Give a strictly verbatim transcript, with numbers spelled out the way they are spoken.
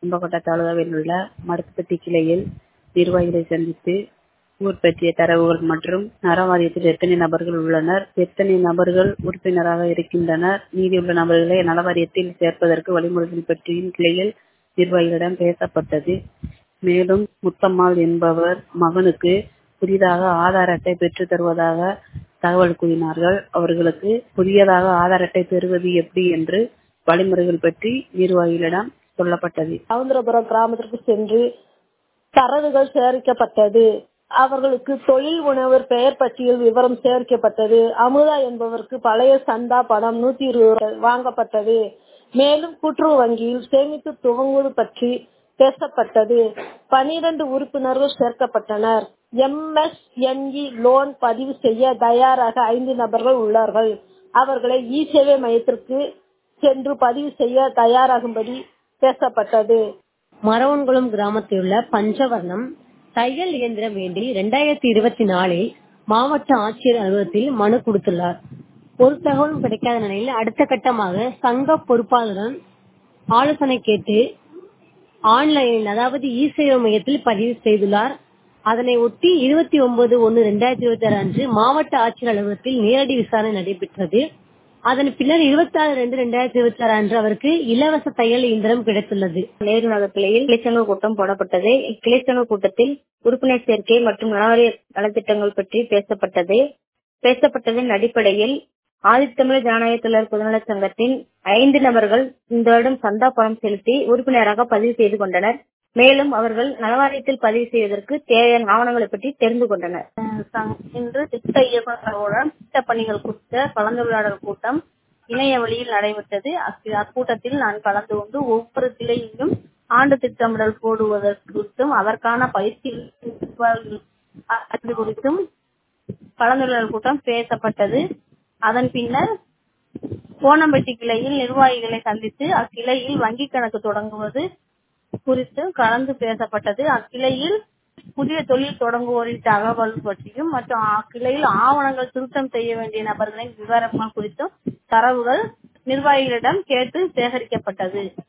கும்பகோட்டை தாலுகாவில் உள்ள மடத்துப்பட்டி கிளையில் நிர்வாகிகளை சந்தித்து ஊர் பற்றிய தரவுகள் மற்றும் நலவாரியத்தில் எத்தனை நபர்கள் உள்ளனர், எத்தனை நபர்கள் உறுப்பினராக இருக்கின்றனர், மீதியுள்ள நபர்களை நலவாரியத்தில் சேர்ப்பதற்கு வழிமுறைகள் பற்றியும் கிளையில் நிர்வாகிகளிடம் பேசப்பட்டது. மேலும் முத்தம்மாள் என்பவர் மகனுக்கு புதிதாக ஆதார் அட்டை பெற்று தருவதாக தகவல் கூறினார்கள். அவர்களுக்கு புதியதாக ஆதார் அட்டை பெறுவது எப்படி என்று வழிமுறைகள் பற்றி நிர்வாகிகளிடம் சொல்லப்பட்டது. சவுந்தரபுரம் கிராமத்திற்கு சென்று தரவுகள் சேகரிக்கப்பட்டது. அவர்களுக்கு தொழில் உணவர் பெயர் பட்டியல் விவரம் சேகரிக்கப்பட்டது. அமுதா என்பவருக்கு பழைய சந்தா பணம் நூத்தி இருபது வாங்கப்பட்டது. மேலும் கூட்டுறவு வங்கியில் சேமித்து துவங்குவது பற்றி பேசப்பட்டது. பனிரெண்டு உறுப்பினர்கள் சேர்க்கப்பட்டனர். எம்எஸ்என்இ லோன் பதிவு செய்ய தயாராக ஐந்து நபர்கள் உள்ளார்கள். அவர்களை இ சேவை மையத்திற்கு சென்று பதிவு செய்ய தயாராகும்படி பேசப்பட்டது. மரவன்குளம் கிராமத்தில் உள்ள பஞ்சவர்ணம் தையல் இயந்திரம் வேண்டி இரண்டாயிரத்தி இருபத்தி நாலில் மாவட்ட ஆட்சியர் அலுவலகத்தில் மனு கொடுத்துள்ளார். ஒரு தகவலும் கிடைக்காத நிலையில் அடுத்த கட்டமாக சங்க பொறுப்பாளருடன் ஆலோசனை கேட்டு ஆன்லைனில் அதாவது இ சேவை மையத்தில் பதிவு செய்துள்ளார். அதனை ஒட்டி இருபத்தி ஒன்பது ஒன்னு இரண்டாயிரத்தி இருபத்தி ஆறு அன்று மாவட்ட ஆட்சியர் அலுவலகத்தில் நேரடி விசாரணை நடைபெற்றது. அதன் பின்னர் இருபத்தி ஆறு ரெண்டு இரண்டாயிரத்தி இருபத்தி ஆறு அன்று அவருக்கு இலவச தையல் இயந்திரம் கிடைத்துள்ளது. நேரு நகர் கிளையில் கிளைச்சங்க கூட்டம் போடப்பட்டது. இக்கிளைச்சங்க கூட்டத்தில் உறுப்பினர் சேர்க்கை மற்றும் நலவாரிய நலத்திட்டங்கள் பற்றி பேசப்பட்டது. பேசப்பட்டதன் அடிப்படையில் ஆதித்தமிழர் ஜனநாயக தொழிலாளர் பொதுநல சங்கத்தின் ஐந்து நபர்கள் இந்த வருடம் சந்தா பணம் செலுத்தி உறுப்பினராக பதிவு செய்து கொண்டனர். மேலும் அவர்கள் நலவாரியத்தில் பதிவு செய்வதற்கு தேவையான ஆவணங்களை பற்றி தெரிந்து கொண்டனர். இன்று திட்ட இயக்குநர்களுடன் திட்ட பணிகள் குறித்த கலந்துரையாடல் கூட்டம் இணைய வழியில் நடைபெற்றது. அக்கூட்டத்தில் நான் கலந்து கொண்டு ஒவ்வொரு கிளையிலும் ஆண்டு திட்டமிடல் போடுவதற்கு குறித்தும் அதற்கான பயிற்சி குறித்தும் கலந்துரையாடல் கூட்டம் பேசப்பட்டது. அதன் பின்னர் கோணம்பட்டி கிளையில் நிர்வாகிகளை சந்தித்து அக்கிளையில் வங்கி கணக்கு தொடங்குவது குறித்து கலந்து பேசப்பட்டது. அக்கிளையில் புதிய தொழில் தொடங்குவோரின் தகவல் பற்றியும் மற்றும் அக்கிளையில் ஆவணங்கள் திருத்தம் செய்ய வேண்டிய நபர்களின் விவரங்கள் குறித்தும் தரவுகள் நிர்வாகிகளிடம் கேட்டு சேகரிக்கப்பட்டது.